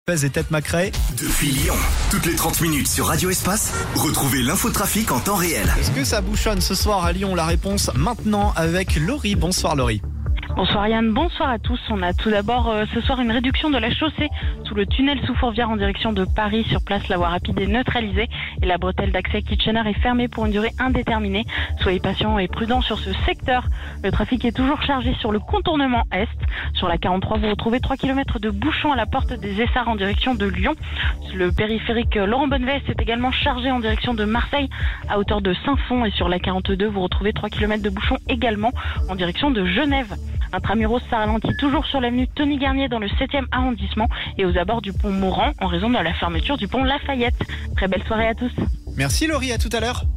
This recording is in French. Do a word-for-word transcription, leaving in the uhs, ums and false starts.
Lopez et Tête Macré. Depuis Lyon, toutes les trente minutes sur Radio Espace, retrouvez l'infotrafic en temps réel. Est-ce que ça bouchonne ce soir à Lyon? La réponse maintenant avec Laurie. Bonsoir Laurie. Bonsoir Yann, bonsoir à tous. On a tout d'abord euh, ce soir une réduction de la chaussée sous le tunnel sous Fourvière en direction de Paris. Sur place, la voie rapide est neutralisée et la bretelle d'accès Kitchener est fermée pour une durée indéterminée. Soyez patients et prudents sur ce secteur. Le trafic est toujours chargé sur le contournement Est. Sur la quarante-trois, vous retrouvez trois kilomètres de bouchons à la porte des Essarts en direction de Lyon. Le périphérique Laurent Bonnevesse est également chargé en direction de Marseille à hauteur de Saint-Fond. Et sur la quarante-deux, vous retrouvez trois kilomètres de bouchons également en direction de Genève. Intramuros, ça ralentit toujours sur l'avenue Tony Garnier dans le septième arrondissement et aux abords du pont Morand en raison de la fermeture du pont Lafayette. Très belle soirée à tous. Merci Laurie, à tout à l'heure.